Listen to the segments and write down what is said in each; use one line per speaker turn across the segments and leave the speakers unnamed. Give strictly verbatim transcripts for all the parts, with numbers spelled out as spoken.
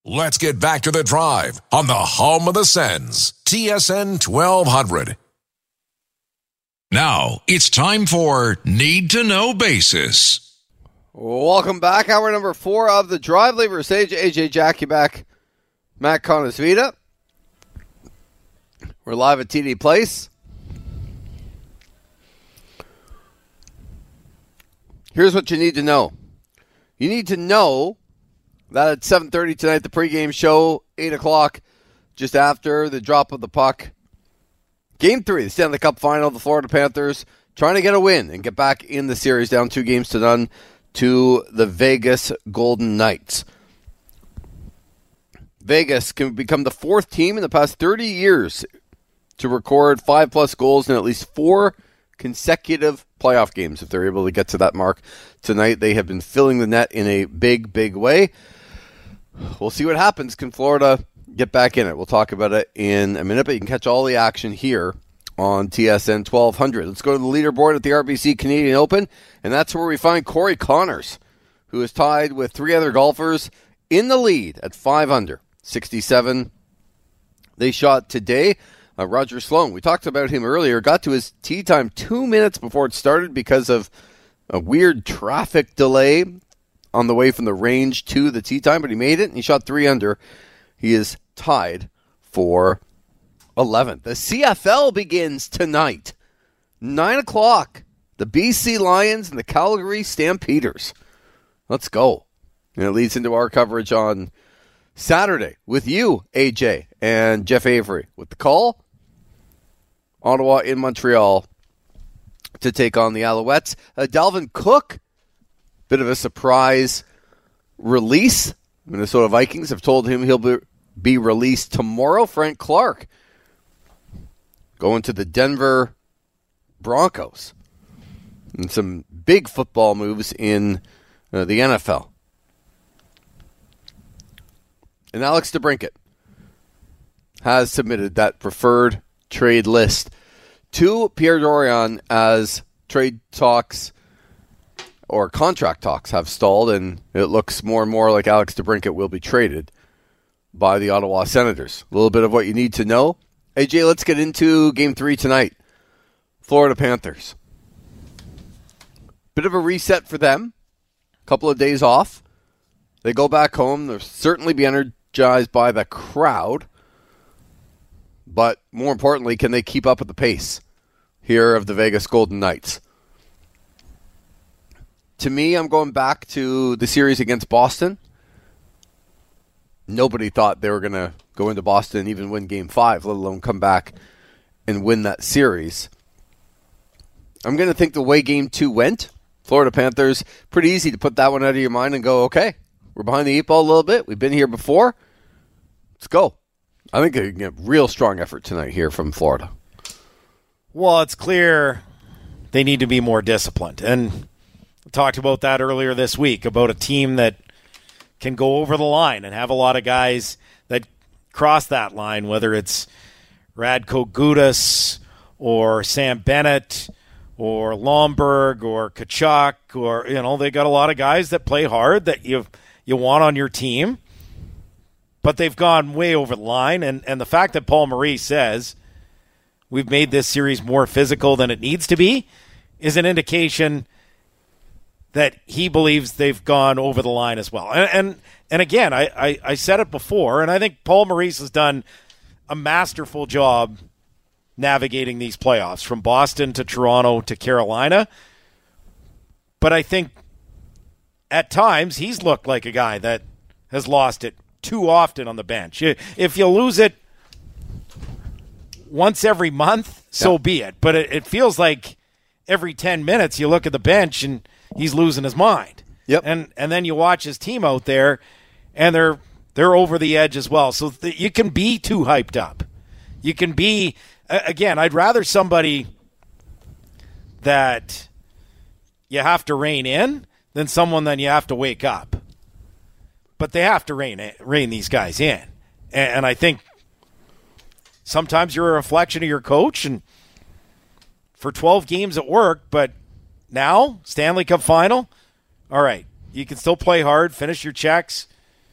Let's get back to the drive on the home of the Sens, T S N twelve hundred. Now, it's time for Need to Know Basis.
Welcome back. Hour number four of the drive. Lever Sage, A J Jackie back, Matt Conasvita. We're live at T D Place. Here's what you need to know. You need to know that at seven thirty tonight, the pregame show, eight o'clock, just after the drop of the puck. Game three, the Stanley Cup final, the Florida Panthers trying to get a win and get back in the series, down two games to none to the Vegas Golden Knights. Vegas can become the fourth team in the past thirty years to record five-plus goals in at least four consecutive playoff games. If they're able to get to that mark tonight, they have been filling the net in a big, big way. We'll see what happens. Can Florida get back in it? We'll talk about it in a minute, but you can catch all the action here on T S N twelve hundred. Let's go to the leaderboard at the R B C Canadian Open, and that's where we find Corey Connors, who is tied with three other golfers in the lead at five under, sixty-seven. They shot today. Uh, Roger Sloan, we talked about him earlier, got to his tee time two minutes before it started because of a weird traffic delay on the way from the range to the tee time, but he made it, and he shot three under. He is tied for eleventh. The C F L begins tonight, nine o'clock. The B C Lions and the Calgary Stampeders. Let's go. And it leads into our coverage on Saturday with you, A J, and Jeff Avery with the call. Ottawa in Montreal to take on the Alouettes. Uh, Dalvin Cook, bit of a surprise release. Minnesota Vikings have told him he'll be, be released tomorrow. Frank Clark going to the Denver Broncos. And some big football moves in uh, the N F L. And Alex DeBrincat has submitted that preferred trade list to Pierre Dorion as trade talks or contract talks have stalled, and it looks more and more like Alex DeBrincat will be traded by the Ottawa Senators. A little bit of what you need to know. A J, let's get into game three tonight. Florida Panthers. Bit of a reset for them. A couple of days off. They go back home. They'll certainly be energized by the crowd. But more importantly, can they keep up with the pace here of the Vegas Golden Knights? To me, I'm going back to the series against Boston. Nobody thought they were going to go into Boston and even win game five, let alone come back and win that series. I'm going to think the way game two went, Florida Panthers, pretty easy to put that one out of your mind and go, okay, we're behind the eight ball a little bit. We've been here before. Let's go. I think they can get a real strong effort tonight here from Florida.
Well, it's clear they need to be more disciplined. And we talked about that earlier this week, about a team that can go over the line and have a lot of guys that cross that line, whether it's Radko Gudas or Sam Bennett or Lomberg or Kachuk, or, you know, they got a lot of guys that play hard that you you want on your team. But they've gone way over the line, and, and the fact that Paul Maurice says we've made this series more physical than it needs to be is an indication that he believes they've gone over the line as well. And and, and again, I, I, I said it before, and I think Paul Maurice has done a masterful job navigating these playoffs, from Boston to Toronto to Carolina. But I think at times he's looked like a guy that has lost it too often on the bench. If you lose it once every month, so yeah. be it. But it, it feels like every ten minutes you look at the bench and he's losing his mind.
Yep.
And and then you watch his team out there, and they're they're over the edge as well. So th- you can be too hyped up. You can be, again, I'd rather somebody that you have to rein in than someone that you have to wake up. But they have to rein rein these guys in. And, and I think sometimes you're a reflection of your coach, and for twelve games at work, but now, Stanley Cup final, all right, you can still play hard, finish your checks,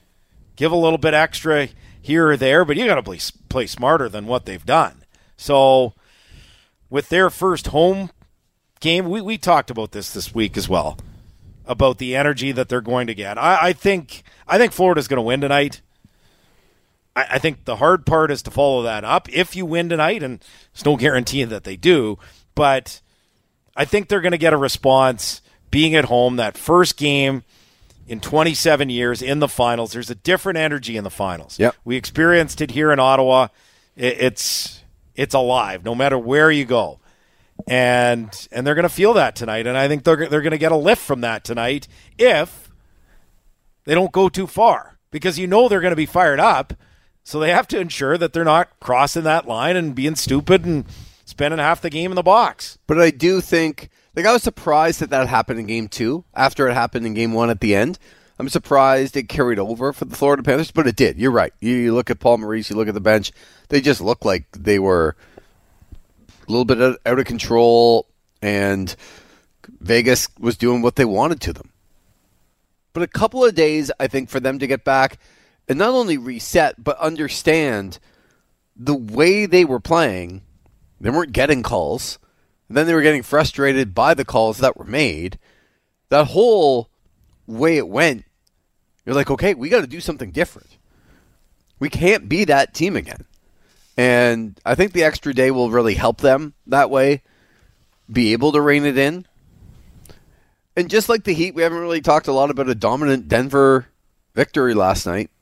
give a little bit extra here or there, but you got to play, play smarter than what they've done. So with their first home game, we, we talked about this this week as well, about the energy that they're going to get. I, I think I think Florida's going to win tonight. I, I think the hard part is to follow that up. If you win tonight, and there's no guarantee that they do, but I think they're going to get a response being at home. That first game in twenty-seven years in the finals, there's a different energy in the finals.
Yep.
We experienced it here in Ottawa. It, it's it's alive no matter where you go. And and they're going to feel that tonight, and I think they're they're going to get a lift from that tonight if they don't go too far, because you know they're going to be fired up, so they have to ensure that they're not crossing that line and being stupid and spending half the game in the box.
But I do think, like, I was surprised that that happened in game two after it happened in game one at the end. I'm surprised it carried over for the Florida Panthers, but it did. You're right. You, you look at Paul Maurice, you look at the bench, they just look like they were a little bit out of control, and Vegas was doing what they wanted to them. But a couple of days, I think, for them to get back and not only reset, but understand the way they were playing. They weren't getting calls. And then they were getting frustrated by the calls that were made. That whole way it went, you're like, okay, we got to do something different. We can't be that team again. And I think the extra day will really help them that way, be able to rein it in. And just like the Heat, we haven't really talked a lot about a dominant Denver victory last night.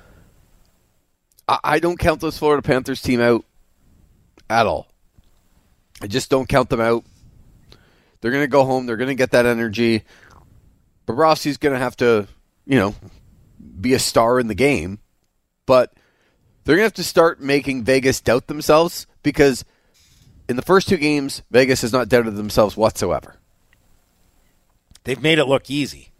I, I don't count this Florida Panthers team out at all. I just don't count them out. They're going to go home. They're going to get that energy. Bobrovsky's going to have to, you know, be a star in the game. But they're going to have to start making Vegas doubt themselves, because in the first two games, Vegas has not doubted themselves whatsoever.
They've made it look easy.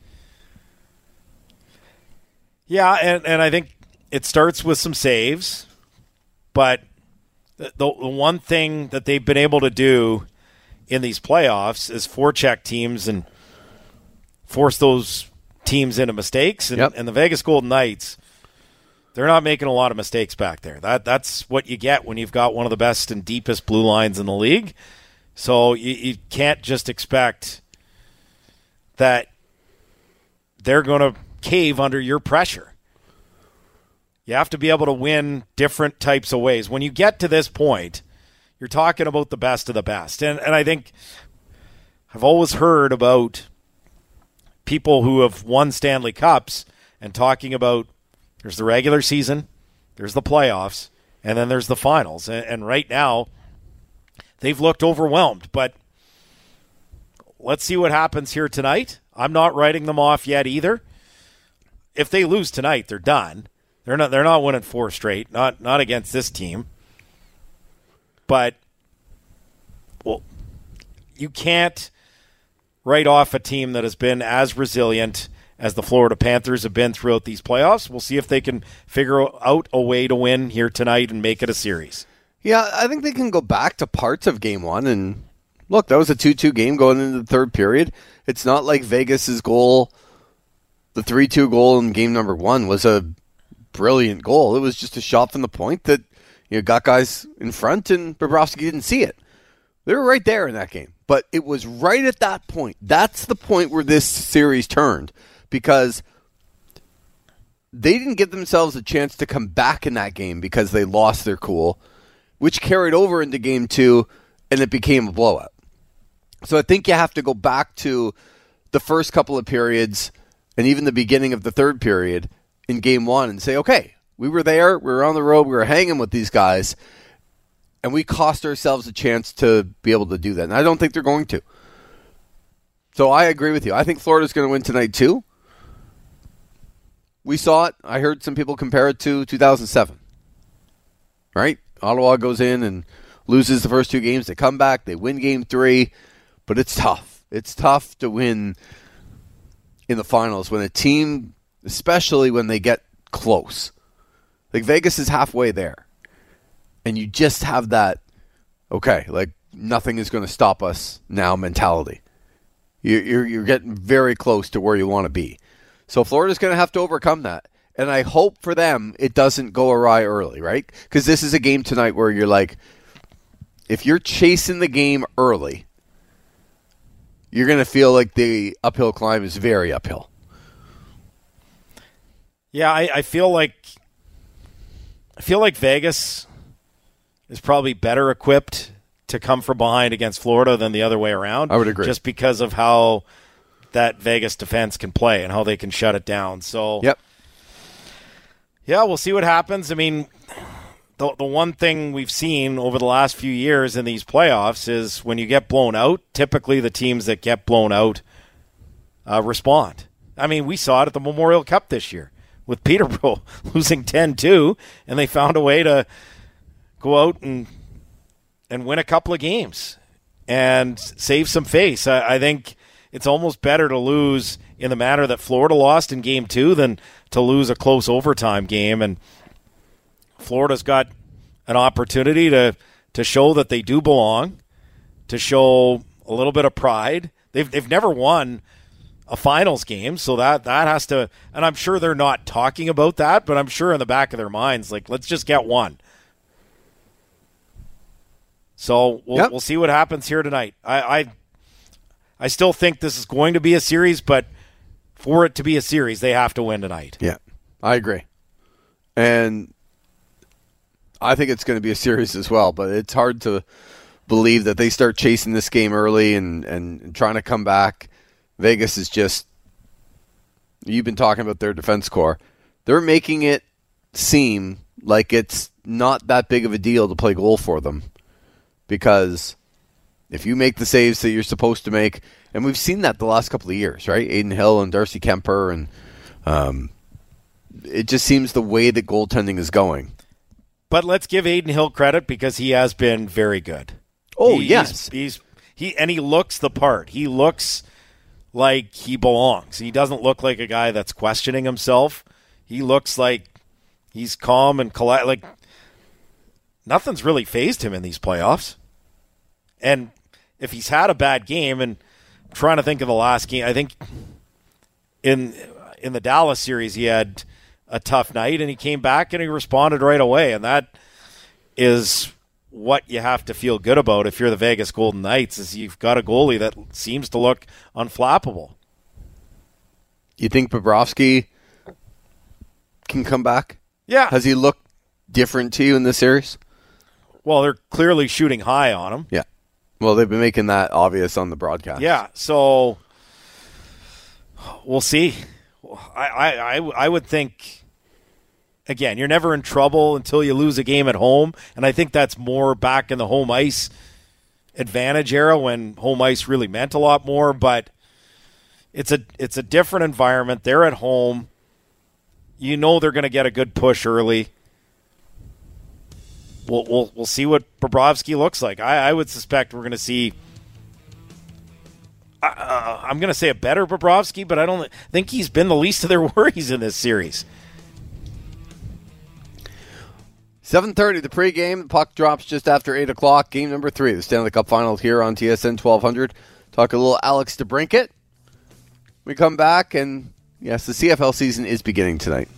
Yeah, and, and I think it starts with some saves, but the, the one thing that they've been able to do in these playoffs is forecheck teams and force those teams into mistakes. And,
yep.
and the Vegas Golden Knights, they're not making a lot of mistakes back there. That That's what you get when you've got one of the best and deepest blue lines in the league. So you, you can't just expect that they're going to cave under your pressure. You have to be able to win different types of ways. When you get to this point, you're talking about the best of the best. And and I think I've always heard about people who have won Stanley Cups and talking about there's the regular season, there's the playoffs, and then there's the finals. And, and right now, they've looked overwhelmed. But let's see what happens here tonight. I'm not writing them off yet either. If they lose tonight, they're done. They're not they're not winning four straight, not not against this team. But well, you can't write off a team that has been as resilient as the Florida Panthers have been throughout these playoffs. We'll see if they can figure out a way to win here tonight and make it a series.
Yeah, I think they can go back to parts of game one. And look, that was a two two game going into the third period. It's not like Vegas's goal, the three two goal in game number one, was a brilliant goal. It was just a shot from the point that, you know, got guys in front, and Bobrovsky didn't see it. They were right there in that game. But it was right at that point. That's the point where this series turned, because they didn't give themselves a chance to come back in that game because they lost their cool, which carried over into game two, and it became a blowout. So I think you have to go back to the first couple of periods and even the beginning of the third period in game one and say, okay, we were there, we were on the road, we were hanging with these guys, and we cost ourselves a chance to be able to do that. And I don't think they're going to. So I agree with you. I think Florida's going to win tonight too. We saw it. I heard some people compare it to two thousand seven. Right? Ottawa goes in and loses the first two games. They come back, they win game three, but it's tough. It's tough to win in the finals when a team, especially when they get close. Like Vegas is halfway there. And you just have that, okay, like nothing is going to stop us now mentality. You're, you're, you're getting very close to where you want to be. So Florida's going to have to overcome that. And I hope for them it doesn't go awry early, right? Because this is a game tonight where you're like, if you're chasing the game early, you're going to feel like the uphill climb is very uphill.
Yeah, I, I feel like I feel like Vegas is probably better equipped to come from behind against Florida than the other way around.
I would agree.
Just because of how that Vegas defense can play and how they can shut it down. So,
yep.
Yeah, we'll see what happens. I mean, the the one thing we've seen over the last few years in these playoffs is when you get blown out, typically the teams that get blown out uh, respond. I mean, we saw it at the Memorial Cup this year with Peterborough losing ten two, and they found a way to go out and and win a couple of games and save some face. I, I think it's almost better to lose in the manner that Florida lost in game two than to lose a close overtime game. And Florida's got an opportunity to, to show that they do belong, to show a little bit of pride. They've they've never won a finals game, so that, that has to – and I'm sure they're not talking about that, but I'm sure in the back of their minds, like, let's just get one. So we'll yep. we'll see what happens here tonight. I, I I still think this is going to be a series, but for it to be a series, they have to win tonight.
Yeah, I agree. And I think it's going to be a series as well, but it's hard to believe that they start chasing this game early and, and trying to come back. Vegas is just, you've been talking about their defense core. They're making it seem like it's not that big of a deal to play goal for them. Because if you make the saves that you're supposed to make, and we've seen that the last couple of years, right? Aiden Hill and Darcy Kemper, and um, it just seems the way that goaltending is going.
But let's give Aiden Hill credit because he has been very good.
Oh,
he's,
yes.
He's he and he looks the part. He looks like he belongs. He doesn't look like a guy that's questioning himself. He looks like he's calm and coll- like nothing's really fazed him in these playoffs. And if he's had a bad game, and I'm trying to think of the last game, I think in in the Dallas series he had a tough night, and he came back and he responded right away. And that is what you have to feel good about if you're the Vegas Golden Knights, is you've got a goalie that seems to look unflappable.
You think Bobrovsky can come back?
Yeah.
Has he looked different to you in this series?
Well, they're clearly shooting high on him.
Yeah. Well, they've been making that obvious on the broadcast.
Yeah, so we'll see. I, I, I, I would think, again, you're never in trouble until you lose a game at home, and I think that's more back in the home ice advantage era when home ice really meant a lot more, but it's a it's a different environment. They're at home. You know they're going to get a good push early. We'll, we'll we'll see what Bobrovsky looks like. I, I would suspect we're going to see. Uh, I'm going to say a better Bobrovsky, but I don't think he's been the least of their worries in this series.
seven thirty, the pregame. The puck drops just after eight o'clock. Game number three, the Stanley Cup Finals here on T S N twelve hundred. Talk a little Alex DeBrincat. We come back, and yes, the C F L season is beginning tonight.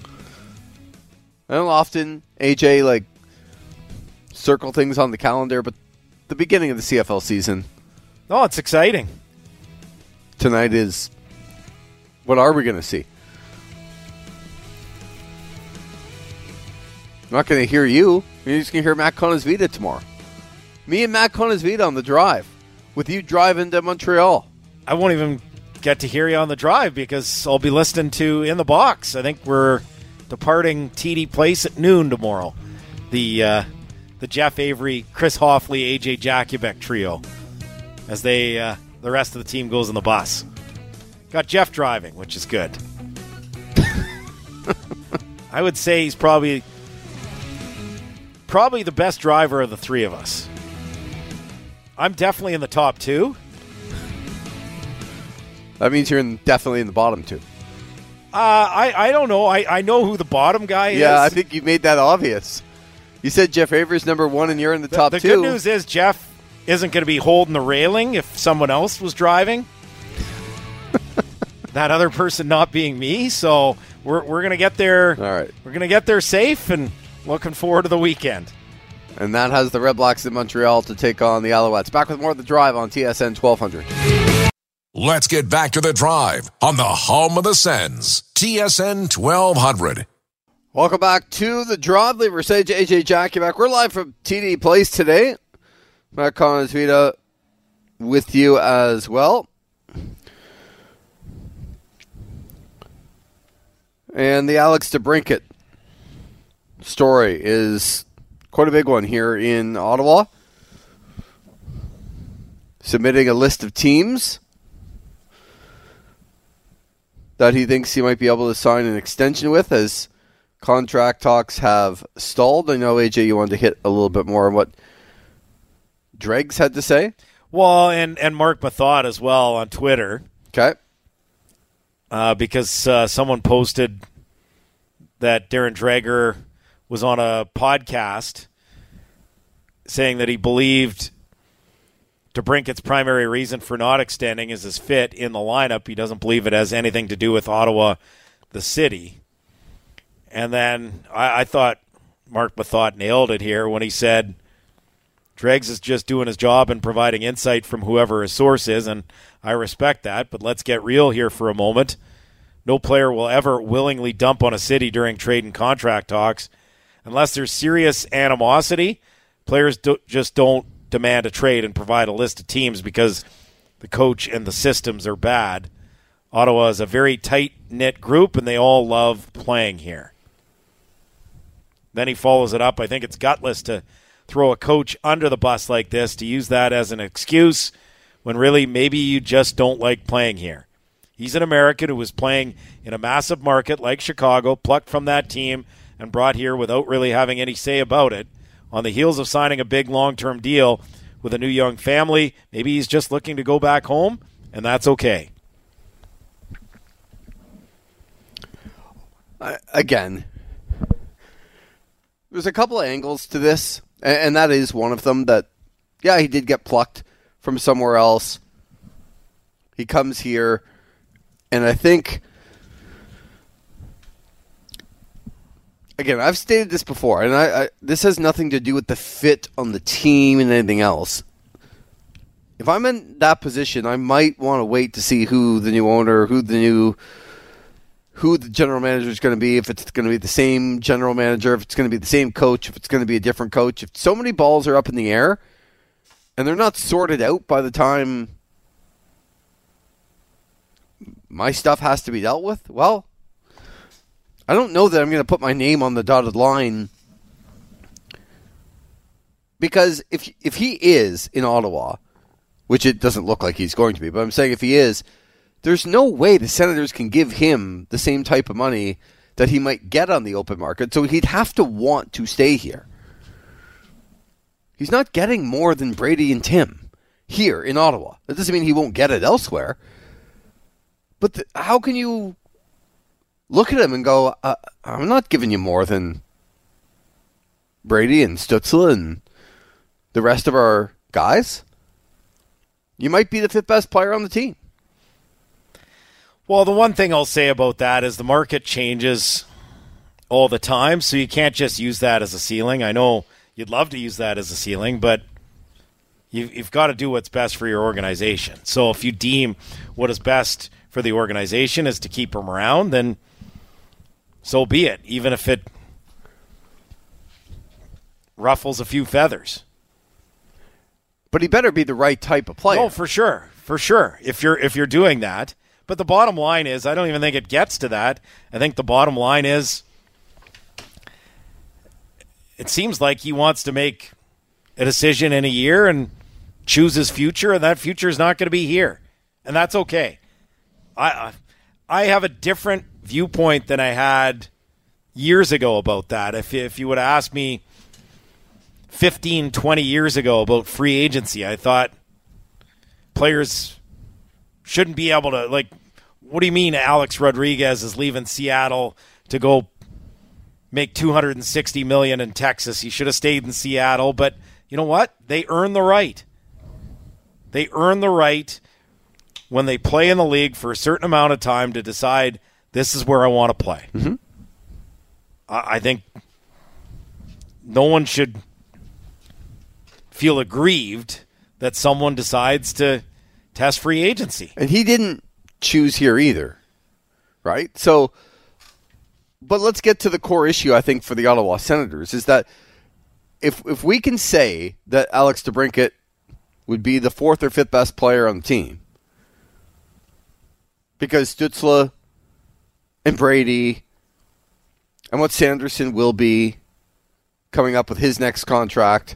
I don't often, A J, like, circle things on the calendar, but the beginning of the C F L season.
Oh, it's exciting.
Tonight is, what are we going to see? I'm not going to hear you. You're just going to hear Matt Conisvita tomorrow. Me and Matt Conisvita on the drive, with you driving to Montreal.
I won't even get to hear you on the drive because I'll be listening to In the Box. I think we're departing T D Place at noon tomorrow. The uh, the Jeff Avery, Chris Hoffley, A J Jakubek trio, as they uh, the rest of the team goes in the bus. Got Jeff driving, which is good. I would say he's probably probably the best driver of the three of us. I'm definitely in the top two.
That means you're in, definitely in the bottom two.
Uh, I, I don't know. I, I know who the bottom guy is.
Yeah, I think you made that obvious. You said Jeff Avery's number one and you're in the, the top
the
two.
The good news is Jeff isn't going to be holding the railing if someone else was driving. That other person not being me. So we're we're gonna get there.
All right.
We're gonna get there safe, and looking forward to the weekend.
And that has the Red Blacks in Montreal to take on the Alouettes. Back with more of The Drive on T S N twelve hundred.
Let's get back to The Drive on the home of the Sens, T S N twelve hundred.
Welcome back to The Drive. Lee Versage, A J Jackie-Back. We're live from T D Place today. Matt Conasvita with you as well. And the Alex DeBrincat story is quite a big one here in Ottawa. Submitting a list of teams that he thinks he might be able to sign an extension with as contract talks have stalled. I know, A J, you wanted to hit a little bit more on what Dregs had to say.
Well, and, and Mark Mathot as well on Twitter.
Okay.
Uh, because uh, someone posted that Darren Dreger was on a podcast saying that he believed DeBrincat's primary reason for not extending is his fit in the lineup. He doesn't believe it has anything to do with Ottawa, the city. And then I, I thought Mark Mathot nailed it here when he said Dregs is just doing his job and providing insight from whoever his source is, and I respect that, but let's get real here for a moment. No player will ever willingly dump on a city during trade and contract talks. Unless there's serious animosity, players do, just don't demand a trade and provide a list of teams because the coach and the systems are bad. Ottawa is a very tight-knit group, and they all love playing here. Then he follows it up. I think it's gutless to throw a coach under the bus like this, to use that as an excuse when really maybe you just don't like playing here. He's an American who was playing in a massive market like Chicago, plucked from that team and brought here without really having any say about it. On the heels of signing a big long-term deal with a new young family, maybe he's just looking to go back home, and that's okay.
Uh, again, there's a couple of angles to this, and, and that is one of them that, yeah, he did get plucked from somewhere else. He comes here, and I think, again, I've stated this before, and I, I this has nothing to do with the fit on the team and anything else. If I'm in that position, I might want to wait to see who the new owner, who the new, who the general manager is going to be, if it's going to be the same general manager, if it's going to be the same coach, if it's going to be a different coach. If so many balls are up in the air, and they're not sorted out by the time my stuff has to be dealt with, well, I don't know that I'm going to put my name on the dotted line, because if if he is in Ottawa, which it doesn't look like he's going to be, but I'm saying if he is, there's no way the Senators can give him the same type of money that he might get on the open market, so he'd have to want to stay here. He's not getting more than Brady and Tim here in Ottawa. That doesn't mean he won't get it elsewhere. But the, how can you look at him and go, uh, I'm not giving you more than Brady and Stützle and the rest of our guys? You might be the fifth best player on the team.
Well, the one thing I'll say about that is the market changes all the time, so you can't just use that as a ceiling. I know you'd love to use that as a ceiling, but you've, you've got to do what's best for your organization. So if you deem what is best for the organization is to keep him around, then so be it, even if it ruffles a few feathers.
But he better be the right type of player.
Oh, for sure, for sure, if you're if you're doing that. But the bottom line is, I don't even think it gets to that. I think the bottom line is, it seems like he wants to make a decision in a year and choose his future, and that future is not going to be here. And that's okay. I I have a different viewpoint than I had years ago about that. If, if you would have asked me fifteen, twenty years ago about free agency, I thought players shouldn't be able to, like, what do you mean Alex Rodriguez is leaving Seattle to go make two hundred sixty million dollars in Texas? He should have stayed in Seattle, but you know what? They earn the right. They earn the right when they play in the league for a certain amount of time to decide this is where I want to play.
Mm-hmm.
I, I think no one should feel aggrieved that someone decides to test free agency.
And he didn't choose here either, right? So, but let's get to the core issue, I think, for the Ottawa Senators, is that if if we can say that Alex DeBrincat would be the fourth or fifth best player on the team, because Stützle and Brady and what Sanderson will be coming up with his next contract,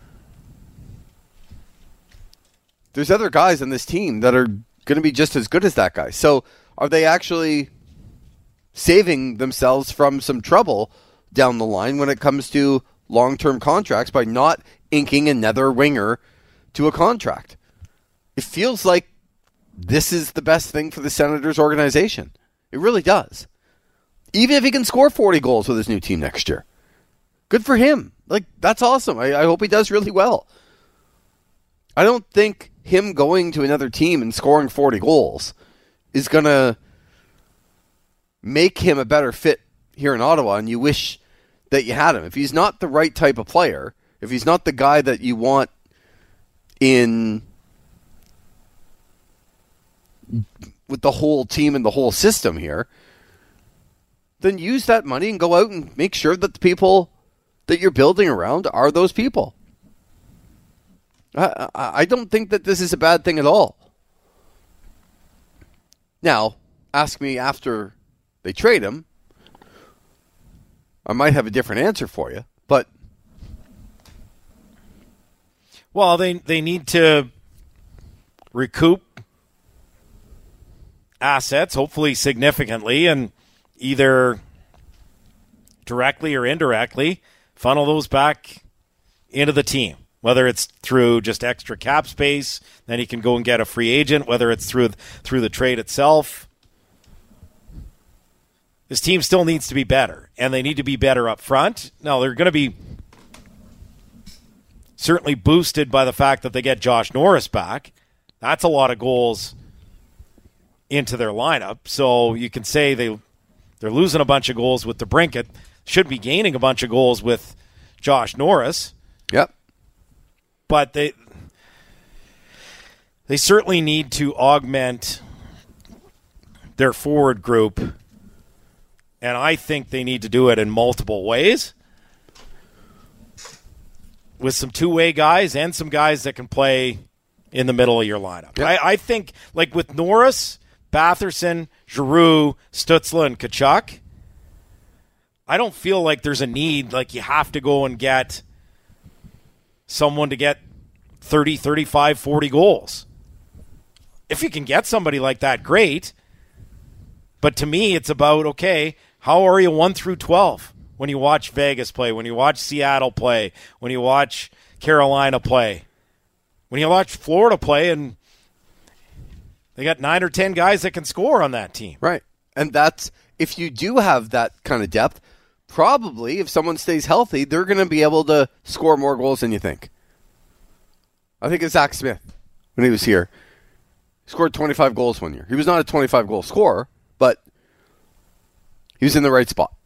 there's other guys on this team that are going to be just as good as that guy. So are they actually saving themselves from some trouble down the line when it comes to long-term contracts by not inking another winger to a contract? It feels like this is the best thing for the Senators organization. It really does. Even if he can score forty goals with his new team next year. Good for him. Like, that's awesome. I, I hope he does really well. I don't think him going to another team and scoring forty goals is going to make him a better fit here in Ottawa, and you wish that you had him. If he's not the right type of player, if he's not the guy that you want in with the whole team and the whole system here, then use that money and go out and make sure that the people that you're building around are those people. I, I don't think that this is a bad thing at all. Now, ask me after they trade him. I might have a different answer for you, but...
Well, they they need to recoup assets, hopefully significantly, and either directly or indirectly funnel those back into the team. Whether it's through just extra cap space, then he can go and get a free agent, whether it's through through the trade itself. This team still needs to be better, and they need to be better up front. Now, they're going to be certainly boosted by the fact that they get Josh Norris back. That's a lot of goals into their lineup. So you can say they, they're losing a bunch of goals with DeBrincat. Should be gaining a bunch of goals with Josh Norris.
Yep.
But they they certainly need to augment their forward group, and I think they need to do it in multiple ways with some two-way guys and some guys that can play in the middle of your lineup. Yep. I, I think, like with Norris, Batherson, Giroux, Stützle, and Tkachuk, I don't feel like there's a need, like you have to go and get someone to get thirty, thirty-five, forty goals. If you can get somebody like that, great. But to me, it's about, okay, how are you one through twelve when you watch Vegas play, when you watch Seattle play, when you watch Carolina play, when you watch Florida play, and they got nine or ten guys that can score on that team.
Right. And that's, if you do have that kind of depth, probably, if someone stays healthy, they're going to be able to score more goals than you think. I think of Zach Smith when he was here. He scored twenty-five goals one year. He was not a twenty-five goal scorer, but he was in the right spot.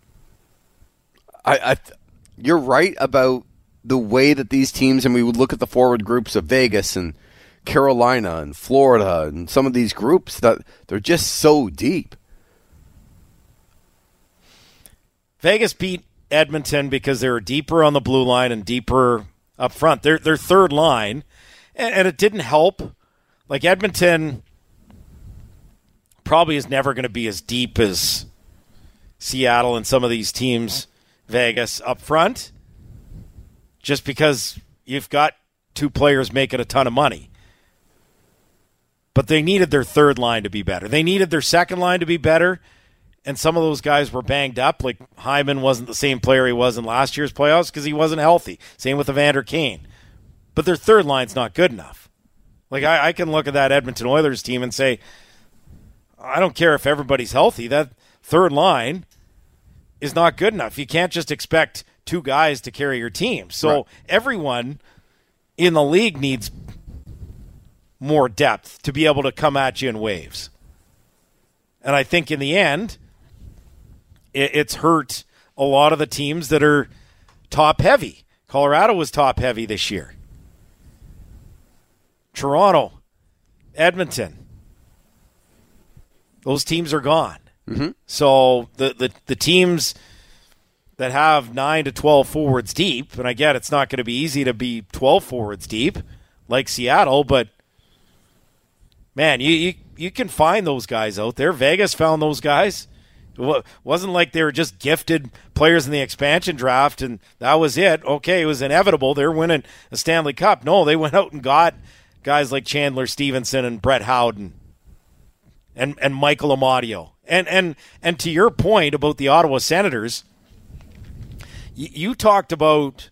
I, I you're right about the way that these teams, and we would look at the forward groups of Vegas and Carolina and Florida and some of these groups, that they're just so deep.
Vegas beat Edmonton because they were deeper on the blue line and deeper up front. Their their third line, and, and it didn't help. Like Edmonton probably is never going to be as deep as Seattle and some of these teams, Vegas, up front, just because you've got two players making a ton of money. But they needed their third line to be better. They needed their second line to be better. And some of those guys were banged up. Like Hyman wasn't the same player he was in last year's playoffs because he wasn't healthy. Same with Evander Kane. But their third line's not good enough. Like I, I can look at that Edmonton Oilers team and say, I don't care if everybody's healthy. That third line is not good enough. You can't just expect two guys to carry your team. So right. Everyone in the league needs more depth to be able to come at you in waves. And I think in the end, it, it's hurt a lot of the teams that are top-heavy. Colorado was top-heavy this year. Toronto, Edmonton, those teams are gone.
Mm-hmm.
So the, the, the teams that have nine to twelve forwards deep, and I get it's not going to be easy to be twelve forwards deep like Seattle, but man, you, you you can find those guys out there. Vegas found those guys. It wasn't like they were just gifted players in the expansion draft and that was it. Okay, it was inevitable. They're winning a Stanley Cup. No, they went out and got guys like Chandler Stevenson and Brett Howden and and Michael Amadio. And and and to your point about the Ottawa Senators, y- you talked about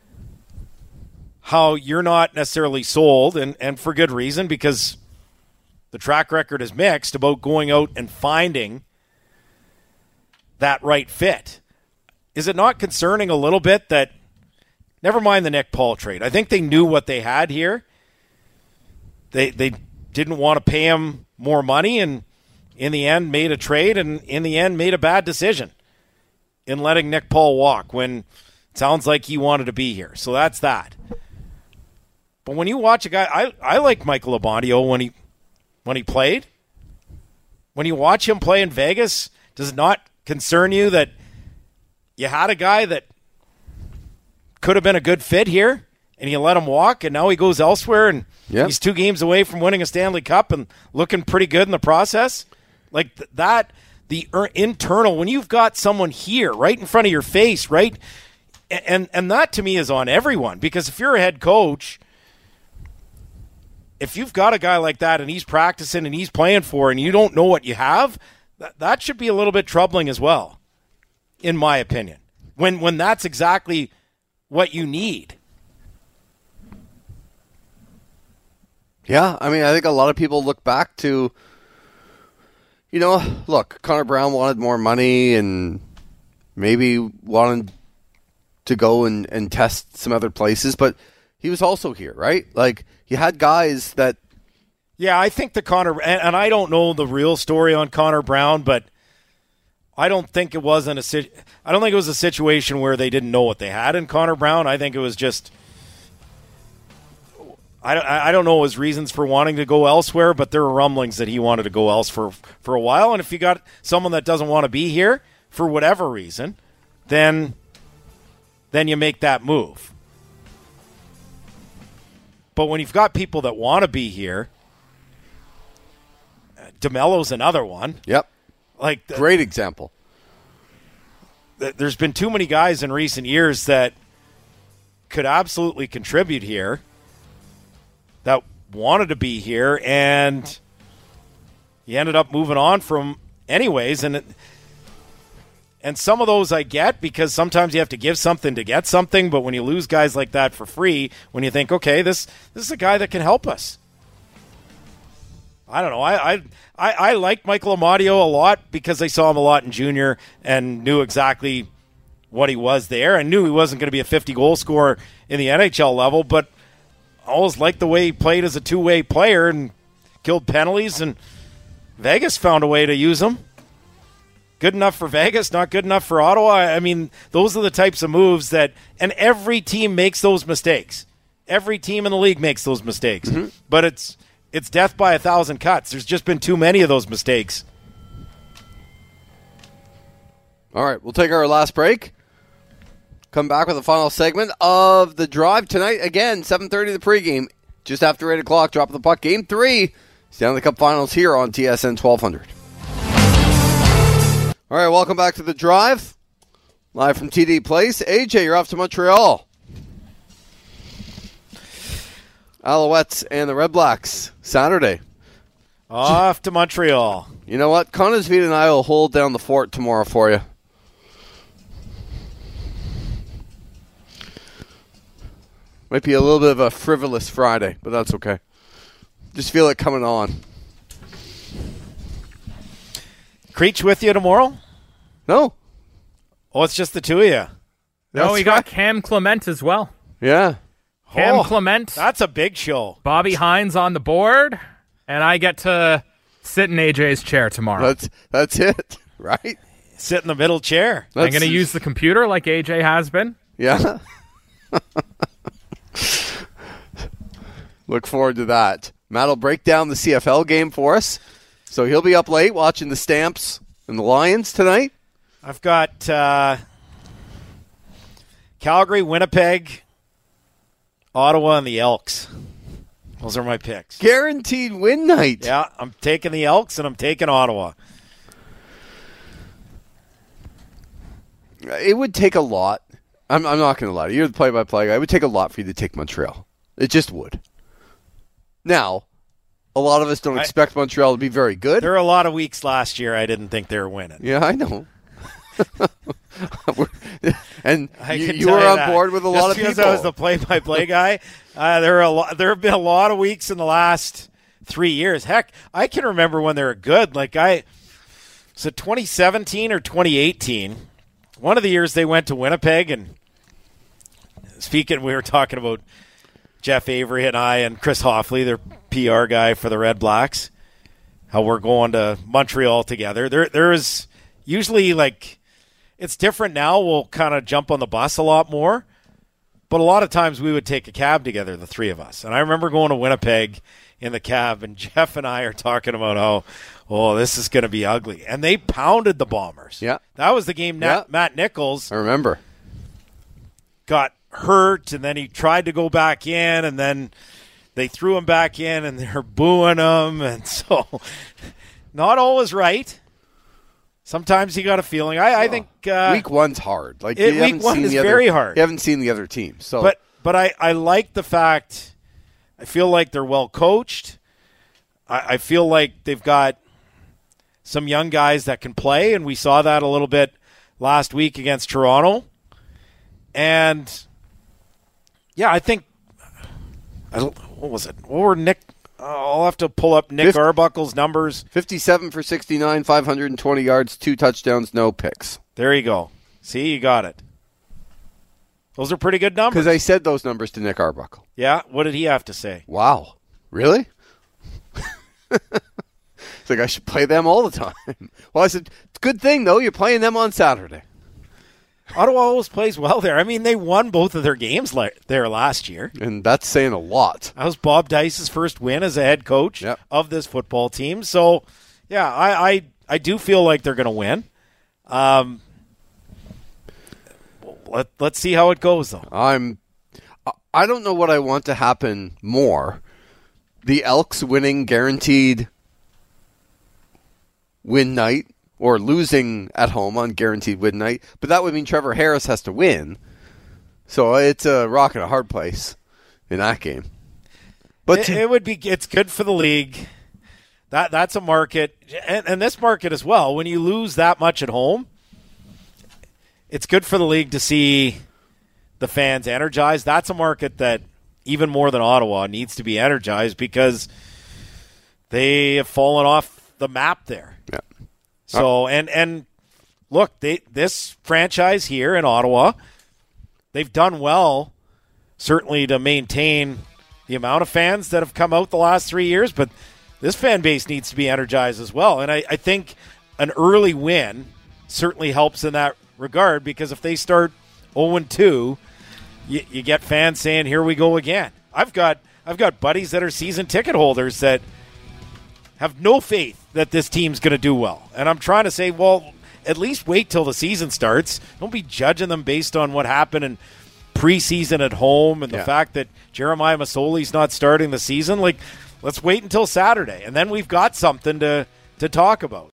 how you're not necessarily sold, and, and for good reason, because the track record is mixed about going out and finding that right fit. Is it not concerning a little bit that, never mind the Nick Paul trade, I think they knew what they had here. They they didn't want to pay him more money, and in the end made a trade, and in the end made a bad decision in letting Nick Paul walk when it sounds like he wanted to be here. So that's that. But when you watch a guy, I, I like Michael Amadio when he when he played. When you watch him play in Vegas, does it not concern you that you had a guy that could have been a good fit here, and you let him walk, and now he goes elsewhere, and yep. he's two games away from winning a Stanley Cup and looking pretty good in the process? Like th- that, the er- internal, when you've got someone here right in front of your face, right? And, and that to me is on everyone, because if you're a head coach, if you've got a guy like that and he's practicing and he's playing for, and you don't know what you have, that, that should be a little bit troubling as well, in my opinion, when when that's exactly what you need.
Yeah, I mean, I think a lot of people look back to, you know, look, Connor Brown wanted more money and maybe wanted to go and, and test some other places, but he was also here, right? Like, you had guys that...
Yeah, I think the Connor... And, and I don't know the real story on Connor Brown, but I don't think it wasn't a... I don't think it was a situation where they didn't know what they had in Connor Brown. I think it was just... I don't, I don't know his reasons for wanting to go elsewhere, but there were rumblings that he wanted to go else for, for a while. And if you got someone that doesn't want to be here for whatever reason, then then you make that move. But when you've got people that want to be here, DeMello's another one.
Yep.
Like the,
Great example.
The, there's been too many guys in recent years that could absolutely contribute here, that wanted to be here, and he ended up moving on from anyways. And it, and some of those I get, because sometimes you have to give something to get something, but when you lose guys like that for free, when you think, okay, this this is a guy that can help us. I don't know. I I, I, I like Michael Amadio a lot because I saw him a lot in junior and knew exactly what he was there. I knew he wasn't going to be a fifty-goal scorer in the N H L level, but I always liked the way he played as a two-way player and killed penalties, and Vegas found a way to use him. Good enough for Vegas, not good enough for Ottawa. I mean, those are the types of moves that, and every team makes those mistakes. Every team in the league makes those mistakes. Mm-hmm. But it's it's death by a thousand cuts. There's just been too many of those mistakes.
All right, we'll take our last break. Come back with the final segment of the drive tonight. Again, seven thirty the pregame. Just after eight o'clock, drop of the puck. Game three. Stanley Cup Finals here on T S N twelve hundred. All right, welcome back to the drive. Live from T D Place. A J, you're off to Montreal. Alouettes and the Red Blacks, Saturday.
Off to Montreal.
You know what? Connesville and I will hold down the fort tomorrow for you. Might be a little bit of a frivolous Friday, but that's okay. Just feel it coming on.
Creech with you tomorrow?
No.
Oh, it's just the two of you.
No, That's we got right. Cam Clement as well.
Yeah.
Cam
oh,
Clement.
That's a big show.
Bobby Hines on the board, and I get to Sit in A J's chair tomorrow.
That's that's it, right?
Sit in the middle chair.
I'm going to use the computer like A J has been.
Yeah. Look forward to that. Matt will break down the C F L game for us. So he'll be up late watching the Stamps and the Lions tonight.
I've got uh, Calgary, Winnipeg, Ottawa, and the Elks. Those are my picks.
Guaranteed win night.
Yeah, I'm taking the Elks and I'm taking Ottawa.
It would take a lot. I'm, I'm not going to lie to you. You're the play-by-play guy. It would take a lot for you to take Montreal. It just would. Now, a lot of us don't I, expect Montreal to be very good.
There were a lot of weeks last year I didn't think they were winning.
Yeah, I know. and
I
you, you were
you
on
that.
board with a
Just
lot of
because
people.
I was the play-by-play guy. Uh, there are a lot. There have been a lot of weeks in the last three years. Heck, I can remember when they were good. Like I, was it twenty seventeen or twenty eighteen? One of the years they went to Winnipeg, and speaking, we were talking about Jeff Avery and I and Chris Hoffley, their P R guy for the Red Blacks, how we're going to Montreal together. There, there is usually like it's different now. We'll kind of jump on the bus a lot more, but a lot of times we would take a cab together, the three of us. And I remember going to Winnipeg in the cab, and Jeff and I are talking about how, oh, this is going to be ugly. And they pounded the Bombers.
Yeah.
That was the game Nat, yeah. Matt Nichols
I remember.
got hurt, and then he tried to go back in, and then they threw him back in, and they're booing him. And so not always right. Sometimes you got a feeling. I, I think uh,
week one's hard. Like
it,
you
week one
seen
is
the other,
very hard.
You haven't seen the other team. So,
But, but I, I like the fact – I feel like they're well coached. I, I feel like they've got some young guys that can play, and we saw that a little bit last week against Toronto. And, yeah, I think – what was it? What were Nick – I'll have to pull up Nick Arbuckle's numbers.
fifty-seven for sixty-nine, five hundred twenty yards, two touchdowns, no picks.
There you go. See, you got it. Those are pretty good numbers.
Because I said those numbers to Nick Arbuckle.
Yeah? What did he have to say?
Wow. Really? It's like I should play them all the time. Well, I said, it's a good thing, though. You're playing them on Saturday.
Ottawa always plays well there. I mean, they won both of their games le- there last year.
And that's saying a lot.
That was Bob Dice's first win as a head coach
yep.
of this football team. So, yeah, I, I, I do feel like they're going to win. Um Let, let's see how it goes, though.
I'm, I don't know what I want to happen more. The Elks winning guaranteed win night or losing at home on guaranteed win night. But that would mean Trevor Harris has to win. So it's a rock and a hard place in that game. But
it, it would be. It's good for the league. That That's a market. And, and this market as well. When you lose that much at home, it's good for the league to see the fans energized. That's a market that, even more than Ottawa, needs to be energized because they have fallen off the map there.
Yeah.
So, and, and look, they this franchise here in Ottawa, they've done well, certainly to maintain the amount of fans that have come out the last three years, but this fan base needs to be energized as well. And I, I think an early win certainly helps in that regard, because if they start oh and two, you, you get fans saying, here we go again. I've got I've got buddies that are season ticket holders that have no faith that this team's going to do well. And I'm trying to say, well, at least wait till the season starts. Don't be judging them based on what happened in preseason at home and the
yeah.
fact that Jeremiah Masoli's not starting the season. Like, let's wait until Saturday, and then we've got something to, to talk about.